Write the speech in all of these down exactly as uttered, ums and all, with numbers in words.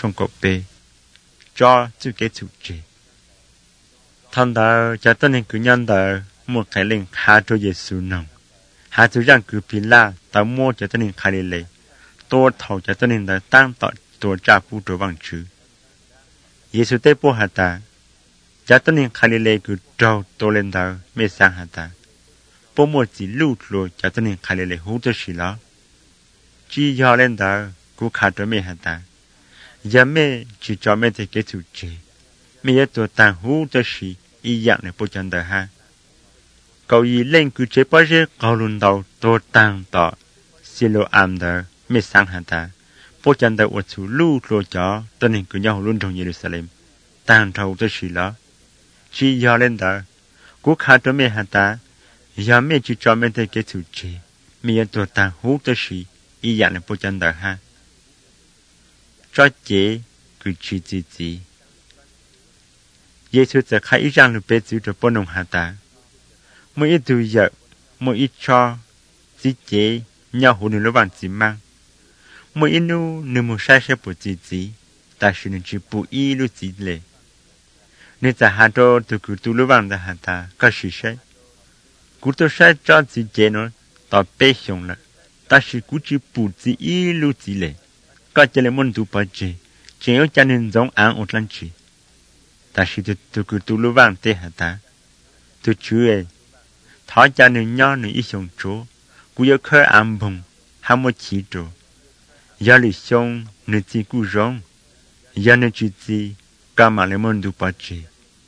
trong cột bê cho chữ cái chủ trì thằng đó cho tôi nên cứ nhân đó một cái linh hạ cho Giêsu nòng hạ chủ rằng cứ phi la tao mua cho tôi nên khai lệ tôi thầu cho tôi nên là tăng tạo tôi trả phụ trợ bằng chữ Giêsu tế bố hạ ta cho tôi nên khai lệ cứ trâu tôi lên đó mới sang hạ ta bố mua chỉ lưu rồi cho tôi nên khai lệ hú cho xí đó chỉ do lên đó cũng khá cho mẹ hạ ta giờ mẹ chỉ cho mẹ thì cái chủ trì mẹ tôi tăng hú cho xí ý dạng này bố chân đời ha cậu ý lên cứ chế bao giờ cậu luôn đầu tôi tăng tỏ xí lô ám đời mẹ sang hạ ta bố chân đời ở chủ lưu rồi cho tôi nên cứ nhau luôn trong Jerusalem tăng trâu cho xí đó chỉ do lên đó cũng khá cho mẹ hạ ta giờ mẹ chỉ cho mẹ thì cái chủ trì mẹ tôi tăng hú cho xí ý dạng này bố chân đời ha cho chế cứ chỉ chỉ chỉ Giêsu sẽ khai ý rằng được bé chữ cho bố nông hạ ta mỗi ít tu giờ mỗi ít cho chỉ chế nhau hữu nửa vàng chỉ mang mỗi ít nu nửa một sai sẽ bổ chỉ chỉ ta sẽ nên chỉ bổ ý lu chỉ lệ nên ta hạ cho từ cứ tu nửa vàng ta hạ ta có sự sai cú tu sai cho chỉ chế nó ta bé xong là ta sẽ cú chỉ bổ chỉ ý lu chỉ lệ có chỉ là môn tu bảo chế chỉ có cho nên giống ăn ở lần chỉ ta chỉ tu tu cứ tu lưu vàng thế hả ta tu chú ấy thọ cho nên nhỏ nên ít xong chỗ cú yêu khơi ăn bùng ham một chỉ chỗ giờ lịch xong nên chỉ cú rong giờ nên chỉ chỉ cả mà lấy môn tu bảo chế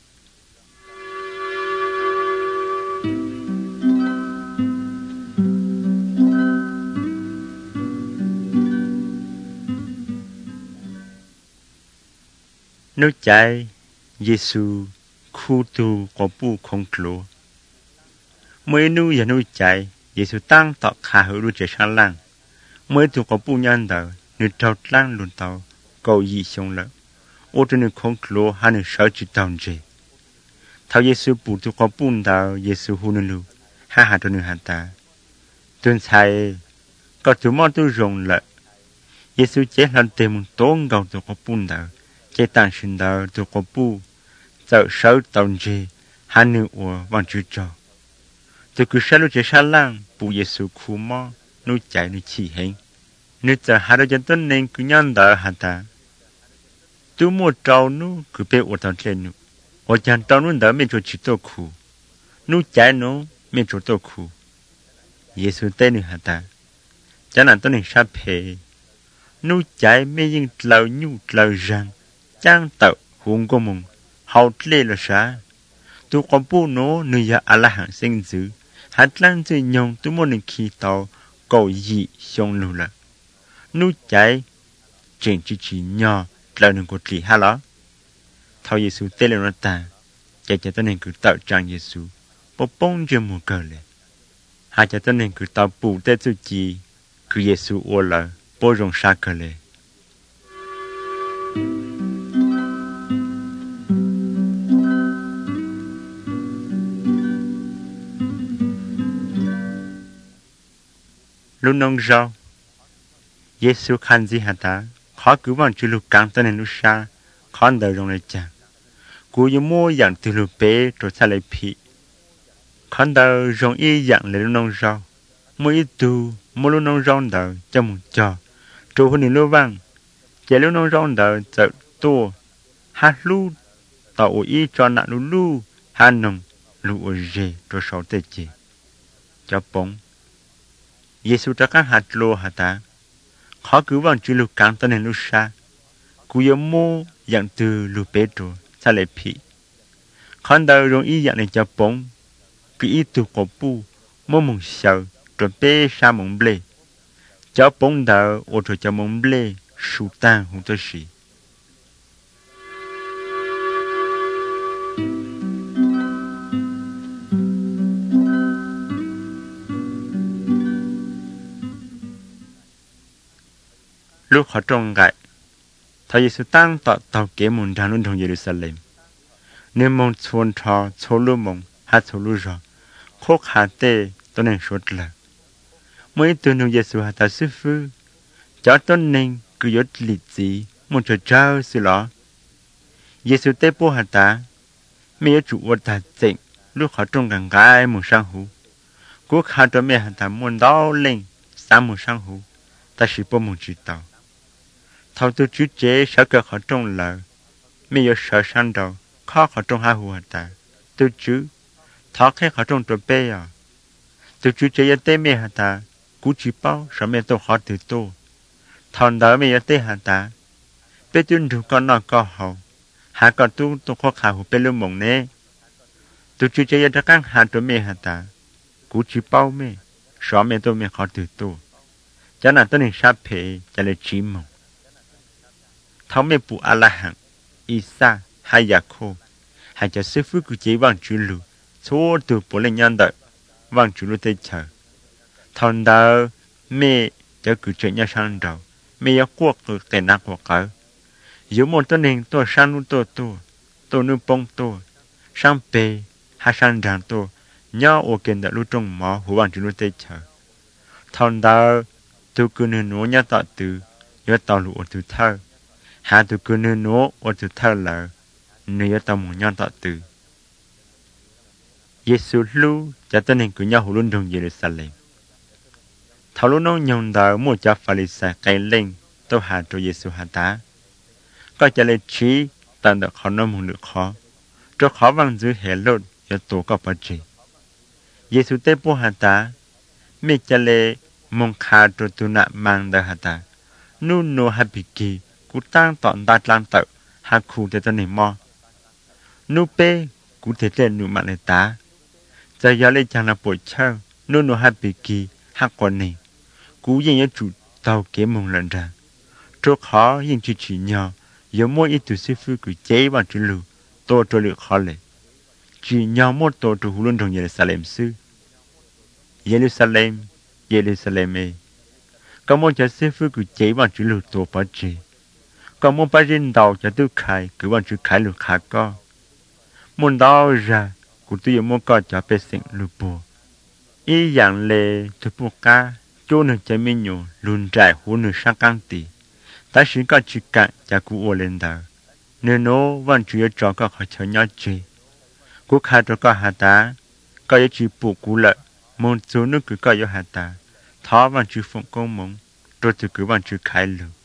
nước chảy Giêsu khu tu có bu không lúa mới nuôi giờ nuôi chảy Giêsu tăng tọt khá hữu đuôi trẻ sang lăng mới tu có bu nhân đời nữ trâu lăng luôn tàu cầu gì xong lợ ô trên nữ không lúa hai nữ sợ chỉ tàu gì thao Giêsu bu tu có bu đào Giêsu hu nữ ha ha cho nữ hàn ta tuần sai có tu mò tu rồng lợ Giêsu chết lần tìm một tốn gầu tu có bu đào chế tăng sinh đạo tu có bu dạo sáu tàu gì hai nữ của bằng chữ trò tu cứ sáu lúc chế sáu lang bu Giêsu khu mò nuôi chạy nuôi chỉ hình nuôi giờ hai đứa dân tuấn nên cứ nhon đỡ hả ta tu mua trâu nu cứ bé ở tàu trên nu ở chân trâu nu đỡ mình cho chỉ tô khu nuôi chạy nu mình cho tô khu Giêsu tên nu hả ta cho nên tôi nên sắp hè nuôi chạy mình những lâu nhu lâu răng trang tạo huống của mình hậu lệ là啥tu có bu nó nơi ya Allah hàng sinh dữ hát lan dư nhông tu muốn khi tàu cầu dị xong lưu là nu chạy chuyện chỉ chỉ nhỏ là đừng có chỉ ha đó thao Giêsu tên là nó ta chạy cho tên nên cứ tạo trang Giêsu bố bông cho một cờ lệ hai cho tên nên cứ tạo bù tên tu chỉ cứ Giêsu ô là bố rong sa cờ lệ lúc nông rau Giêsu khăn gì hả ta khó cứ bằng chữ lục căng tên lúc xa khó đời trong này chẳng cú như mua dạng từ lục bé rồi xa lại phị khó đời trong y dạng lấy lúc nông rau mua ít tu mua lúc nông rau đời cho một trò trụ hôn lúc vang chạy lúc nông rau đời chợ tua hát lu tàu y cho nạn lu lu hát nồng lu ở rề rồi sáu tê chê cho bóng Giêsu cho các hạt lô hạt ta khó cứu bằng chữ lục căng tên lúc xa cú yếu mô dạng từ lục bế trù xa lệ phị khó đời rong y dạng này cho bóng cứ y tù cổ bu mô mông sầu rồi bế xa mông blê cho bóng đời ô rồi cho mông blê sù tan hùng tôi xì lúc họ trông gại thầy Giêsu tăng tạo tàu kế môn ra luôn trong Jerusalem nên mong chuồn trò chô lưu mong hát chô lưu rõ khóc hạ tê tôi nên sốt lờ mới từ nông Giêsu hạ ta sư phụ cho tôi nên cứ yết lịch gì một chỗ trao sự lọ Giêsu tế bố hạt ta mẹ chủ vật ta tịnh lúc họ trong gần gái một sang hú cú khá cho mẹ hạt ta muốn đau lên sáng một sang hú ta chỉ bố một chữ tàu thầu tôi chú chế sợ cơ họ trong lợ mẹ yêu sợ sang đầu khó họ trong hai hú hạt ta tôi chú thọ khi họ trong trò bê à tôi chú chế yêu tế mẹ hạt ta cú chỉ bao sợ mẹ tôi họ từ tôi thằng đó mẹ yêu tế hạt ta bé tôi đủ con nó có hậu hạ còn tu tu khó khả hụt bên lưng mộng nè tu chưa chơi ra các hạt cho mẹ hạt ta cú chỉ bao mẹ xóa mẹ tôi mẹ khó từ tu cho nên tôi nên sắp phê cho lấy chỉ mộng tháo mẹ phụ a la hằng Isa hay Yaakov hay cho sư phụ của chế vang chủ lù số từ bộ lên nhân đợi vang chủ lù tới chờ thằng đó mẹ cho cứ chuyện nhau sang đầu mẹ yêu quốc cực tiền năng của cỡ dù một tên hình tôi sang nu tôi tôi tôi nu bông tôi sang bề hay sang đàn tôi nhớ ô kiện đã lưu trong mỏ hữu bằng chúng tôi chờ thằng đó tôi cứ nên nói nhớ tạo từ nhớ tạo lũ từ thơ hạ tôi cứ nên nói ô từ thơ là nhớ tạo một nhớ tạo từ Giêsu lưu cho tên hình của nhau hữu luôn đồng Jerusalem thảo lúc nó nhung đó mua cho Pha-li-sa cây lên tôi hạ cho Giêsu hạ tá có cho lấy trí tận được khó nó muốn được khó cho khó bằng dưới hệ lốt cho tổ có bất trí Giêsu tế bố hạ tá mẹ cho lấy mong khá cho tu nạ mang đời hạ tá nụ nụ hạ bị kỳ cú tăng tọn đa lan tự hạ khu để tân hình mò nụ bê cú thể lên nụ mạng này tá giờ giờ lấy chẳng là bội chơi nụ nụ hạ bị kỳ hạ quản này cú dành cho chủ tàu kế mong lần ra cho khó nhưng chỉ chỉ nhỏ giờ mỗi ít tu sư phụ của chế bằng chữ lù tôi cho được khó lệ chỉ nhau một tôi cho huấn trong Jerusalem sư Jerusalem Jerusalem ấy có một cho sư phụ của chế bằng chữ lù tôi bảo chế có một bài riêng đầu cho tôi khai cứ bằng chữ khai lù khá co một đầu ra của tôi một có cho bê sinh lù bùa ý dạng lệ tôi bùa ca chỗ nâng cho mình nhủ luôn trải huấn nửa sang căng tỉ ta chỉ có chỉ cả cho cụ ô lên đó nên nó vẫn chủ yếu cho các họ chơi nhau chơi cụ khai cho các hạt tá có yếu chỉ bù cụ lợi một số nước cứ có yếu hạt tá thó vẫn chỉ phụng công mong rồi từ cứ vẫn chỉ khai lửa